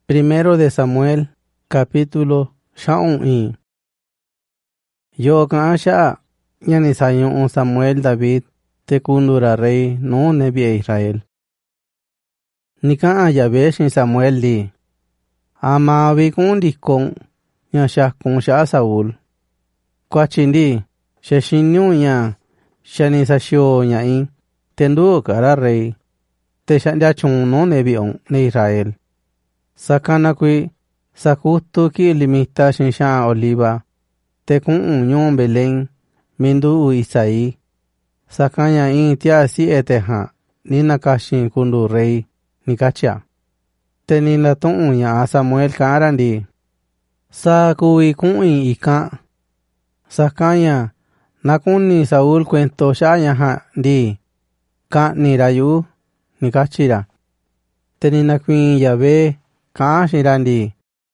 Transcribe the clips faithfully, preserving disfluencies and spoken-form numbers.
Primero de Samuel, capítulo shaun y. Yo kan sha yani sayon Samuel David te kundura rey no nebi Israel. Nikan Yahweh shin Samuel di. Ama vi kun dikon nya sha kun sha Saul. Kwa chindi she shinyu nya shani sa shio nya in tendu kara rey. Te shandia chung no nebi on ne Israel. Sakana kui sakutu ki limita shinsha oliva te kun unyon Belén mindu u Isaí sakanya in tia si eteha nina kashin kundu rey nikacha te nina ton unya Samuel karandi sakui kun in ika sakanya nakuni Saúl cuento shanya ha di ka ni rayu nikachira te nina kuin Yahweh ka shirandi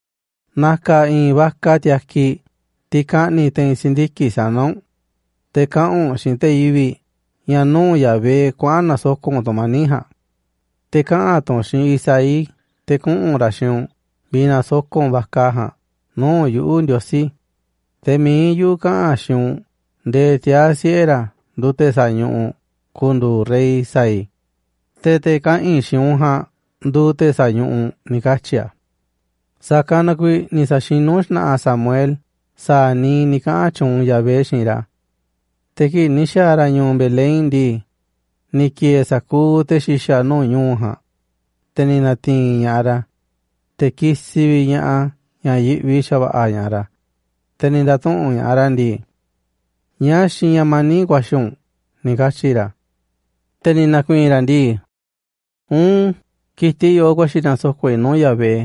naka in baka tiaki tika ni ten sindiki sanon te kaon shinte yibi yanu Yahweh kwana sokon tomaniha te kaan ton shin Isaí te kun oración bina sokon bakaha no yu ndiosi te mi yu kaan shun de tia siera dute sañu kundu rey Isaí te te kain shun ha dute sañu nikachia sakana kui ni sashinush na Samuel sa ni nika chung Yahweh shira teki nisha ranyon Belén di niki saku te shisha no nyuha teni natin yara teki sivi nya nya yibi shaba ayara teni daton yara ndi nya shinya mani kwashun nikachira teni nakwira ndi un kiti yo kwashina sokwe no Yahweh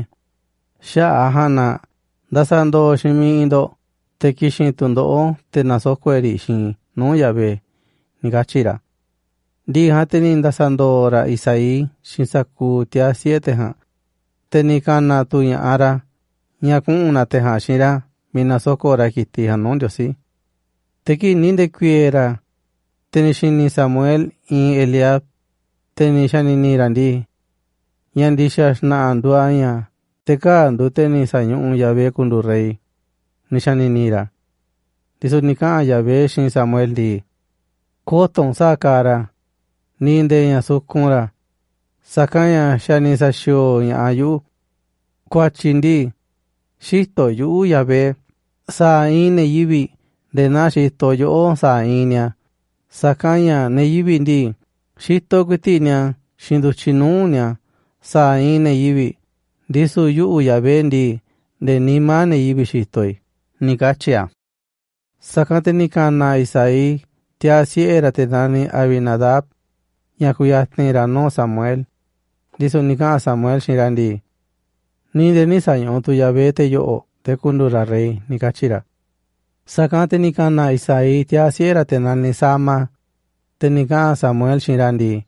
sha ahana dasando shimi indo teki shin tundo te nasokweri shin no Yahweh nikachira di hateni dasando ra Isaí shinsaku tia siete ha teni kana tu ya ara nya kun una te ha shira mina sokora kiti hanon diosi teki ninde kuera teni shin Samuel in Eliab teni shani ni randi yandi shashna anduanya teka ndute ni sañu Yahweh kundu rey nishani nira disu nika Yahweh shin Samuel di koton sakara ninde nya sukunra sakanya shani sashio nya ayu kwa chindi shito yu Yahweh sa ine yibi de na shito yo sa inya sakanya ne yibi ndi shito kutinya shindu chinunya sa ine yibi disu yu Yahweh ndi de nimane yibishitoi nikachia sakate nikana Isaí tia siera te dani Abinadab yakuyatni rano Samuel disu nika Samuel shirandi ni de ni saño tu Yahweh te yo te kundura rey nikachira sakate nikana Isaí tia siera te dani Sama te nika Samuel shirandi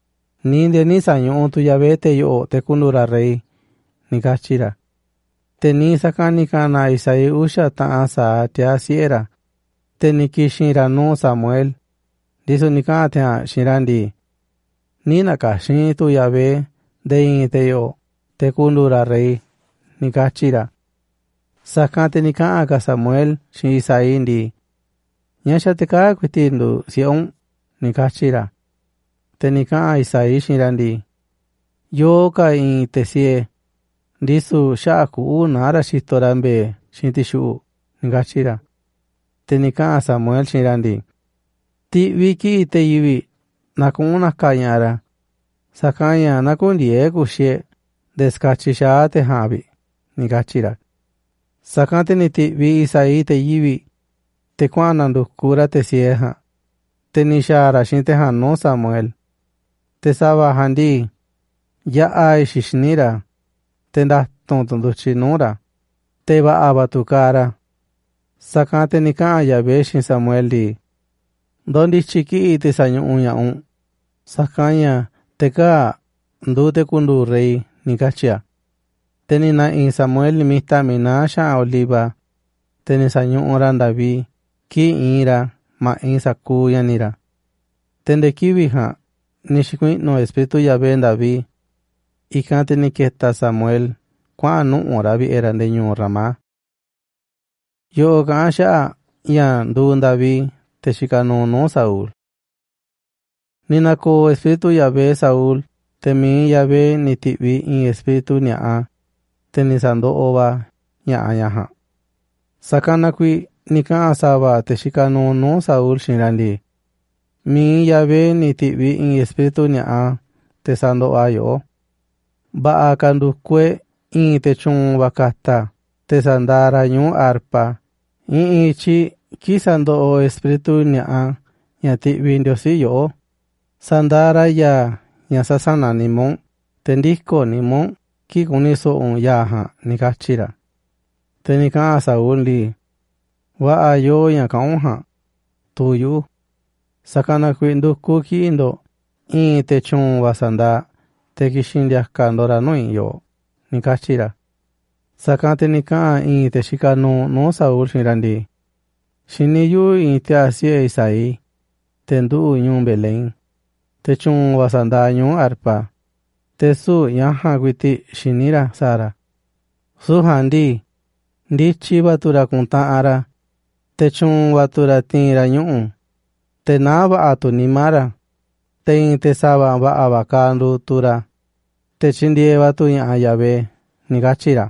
ni de ni saño tu Yahweh te yo te kundura rey nikachira teni sakani kana Isaí usha taasa tia siera teni kishira no Samuel disu nikate ha shirandi nina kashin tu Yahweh de te yo te kundura rey nikachira sakate nika ka Samuel shin Isaí ndi nyasha te ka kwitindu sion nikachira teni ka Isaí shirandi yo ka in te sie disu shaku unara shitorambe shintishu nikachira tenika Samuel shirandi ti wiki te yibi nakuna kanyara sakanya nakundie kushie deskachisha te habi nikachira sakante ni ti vi Isaí te yibi te kwana ndukura te sieha te nishara shinte hano Samuel te saba handi ya ai shishnira tenda tonto chinura te va abatukara sakate nika Yahweh shin Samuel di dondi chiki te sañu unya un sakanya teka ndute kundu rey nikachia tenina in Samuel mista minasha oliva teni sañu oran David ki ira ma in saku yanira tende kibiha nishikuin no espíritu Yahweh David ikante niketa Samuel kua'an nu'u ra vi'era nde ñuu Ramá. Yo'o ka'an xa'a ña nduu David te xikanuu nuu Saúl. Ni nakoo espíritu Yahvé Saúl, te mii Yahvé ni ti'vi in espíritu ña'a, te ni sando'o va ña'a ña ja'n. Sakan na kuii ni ka'an sava te xikanuu nuu Saúl xiin ra ndii: mii Yahvé ni ti'vi in espíritu ña'a te sando'a yo'o. Va'a kandukue in techun vakata te sandara ñuu arpa, in ichi ki sando'o espíritu ña'a ña ti'vi Ndiosi yo'o. Sandara ya ña sasana nimon, te ndiko nimon ki kuni so'un ya ja'n, ni kachi ra. Te ni ka'an Saúl ndii: va'a yoo ña ka'un ja'n, tuu yu'u. Sakan na kuii nduku ki'i ndo in techun vasanda te kixin ndiaka ndo ra nu'i yo'o, ni kachi ra. Sakan te ni ka'an in te xikanuu nuu Saúl xiin ra ndii: xini yu'u in tia si'e Isaí, te ndu'u ñuu Belén, techun vasanda ñuu arpa, te su ñajan kuiti xini ra saa ra. Su ja'n ndii, ndityi va tu ra kunta'an ra, techun va tu ra tiin ra ñu'u, te naa va'a tu nima ra, te in te sava va'a va kandu tu ra, te tyindie va tu ña'a Yahvé, ni kachi ra.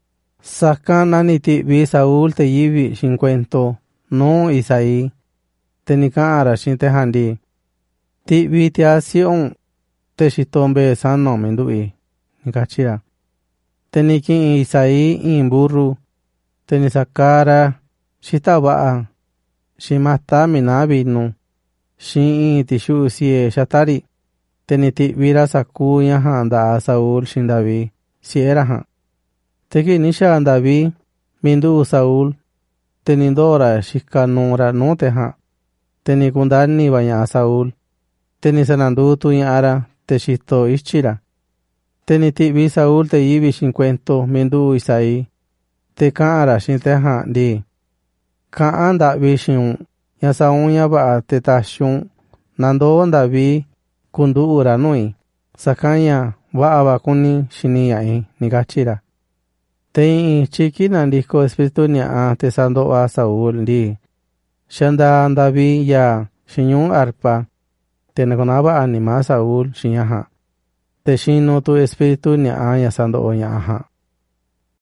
Sakan na ni ti'vi Saúl te yivi xinkuento nuu Isaí, te ni ka'an ra xiin te ja'n ndii: ti'vi tia si'un te xito mbee sano mindu'i, ni kachi ra. Te ni ki'in Isaí in burru, te ni sakaa ra xita va'a xiin mata mina vinu, xiin in tixu'u siee xata ri, te ni ti'vi ra sakuu ña ja'n nda'a Saúl xiin David sie'e ra ja'n. Te ki'i ni xaa David mindu'u Saúl, te ni ndoo ra xikanuu ra nuu te ja'n, te ni kundani va ña'a Saúl, te ni sananduu tu ña'a ra te xito ityi ra. Te ni ti'vi Saúl te yivi xinkuento mindu'u Isaí, te ka'an ra xiin te ja'n ndii: ka'an nda'vi xiun ña sa'un ña va'a te taxiun nandoo David kundu'u ra nu'i, sakan ña va'a va kuni xini ña'i, ni kachi ra. Te in ichi nandiko espíritu ña'a te sando'a Saúl ndii: xandaa David ya xiin ñuu arpa, te nakunaa va'a nima Saúl xiin ña ja'n, te xinu tu espíritu ña'a ña sando'o ña'a ja'n.